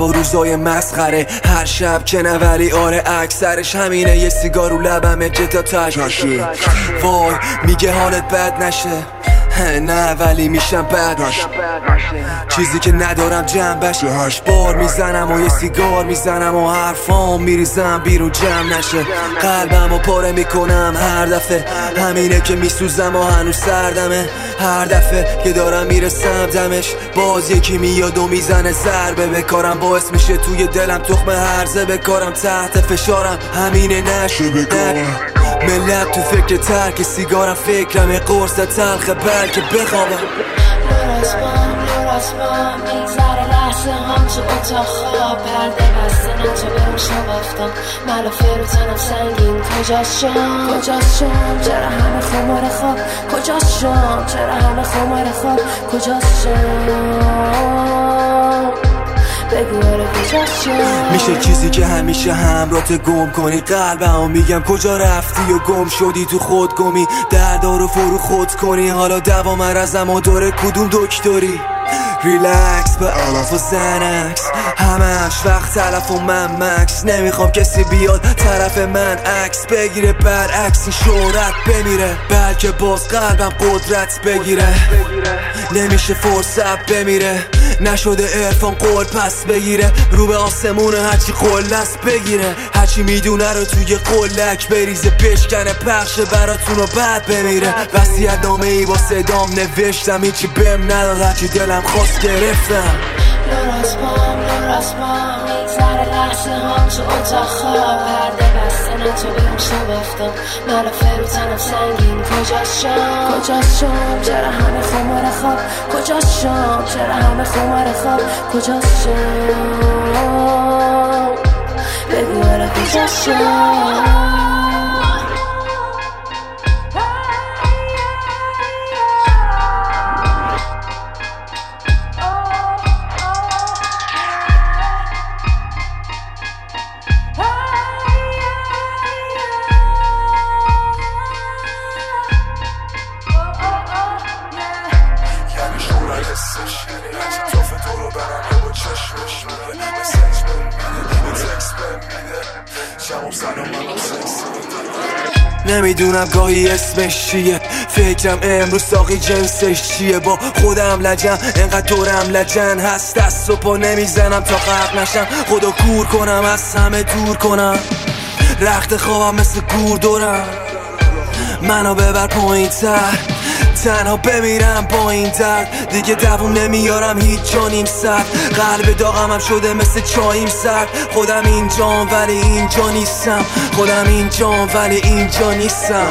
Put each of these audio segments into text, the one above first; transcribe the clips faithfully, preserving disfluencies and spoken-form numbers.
هوا روزای مسخره، هر شب که نوری آره اکثرش همینه. یه سیگار رو لبمه که تا تش وای میگه حالت بد نشه، نه ولی میشم بد چیزی که ندارم جنبش. هشت بار میزنم و یه سیگار میزنم و حرفام میریزم بیرون جمع نشه. قلبم و پاره میکنم هر دفعه، همینه که میسوزم و هنوز سردمه. هر دفعه که دارم میرسم دمش باز یکی میاد و میزنه ضربه به کارم، باعث میشه توی دلم تخم هرزه بکارم. تحت فشارم همینه نشه بکارم. ملت تو فکر ترک سیگارم، فکرم قرص تلخ بلکه بخوابم. نور از بام نور از بام میگذره لحظه هم تو اتاق خواب، پرده بسته نه تو به اون شب افتم. ملافه رو تنم سنگین کجاست شام کجاست شام چرا همه خمار خواب کجاست شام چرا همه خمار خواب کجاست شام بگو آره کجاست شام. میشه چیزی که همیشه همرات گم کنی قلبم و میگم کجا رفتی و گم شدی تو خود گمی. دردا رو فرو خود کنی حالا دوام رزم و داره کدوم دکتری. ریلکس به علف و زنکس همش وقت تلف و من مکس. نمیخوام کسی بیاد طرف من عکس بگیره برعکس این شهرت بمیره، بلکه باز قلبم قدرت بگیره. نمیشه فرصت بمیره، نشده عرفان قول پس بگیره. رو به آسمونه هرچی قلست بگیره، هرچی میدونه رو توی قلک بریزه بشکنه پخشه براتون و بعد بمیره. وصیت نامه ای با صدام نوشتم هیچی بهم نداد هرچی دلم خواست گرفتم. نور از بام نور از بام میگذره لحظه هم تو اتاق خواب، پرده بسته نه تو به اون شب افتم. ملافه رو تنم سنگین کجاست شام کجاست شام چرا همه خمار خواب کجاست شام چرا همه خمار خواب کجاست شام بگو آره کجاست شام. نمیدونم گاهی اسمش چیه، فکرم امروز ساقی جنسش چیه. با خودم لجم انقدر دورم لجن هست، دست و پا نمیزنم تا غرق نشم. خدا کور کنم از همه دور کنم، رخت خوابم مثل گور دورم. منو ببر پایین تر تنها بمیرم با این درد، دیگه دووم نمیارم هیچ جانیم سرد. قلب داغم هم شده مثل چاییم سرد. خودم اینجام ولی اینجا نیستم، خودم اینجام ولی اینجا نیستم.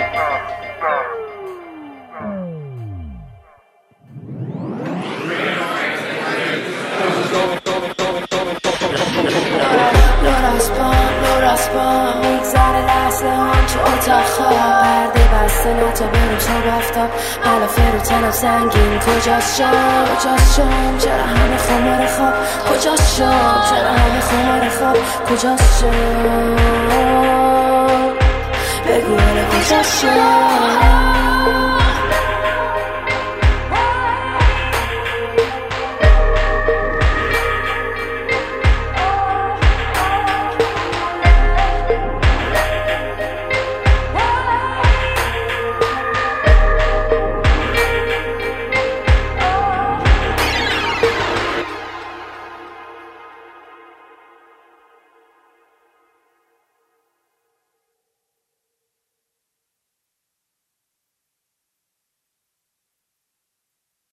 نور از بام نور از بام میگذره لحظه هم تو اتاق خواب، پرده بسته نه تو بریم شب افتاب. ملافه رو تنم سنگین کجاست شام کجاست شام چرا همه خمار خواب کجاست شام چرا همه خمار خواب کجاست شام بگو آره کجاست شام.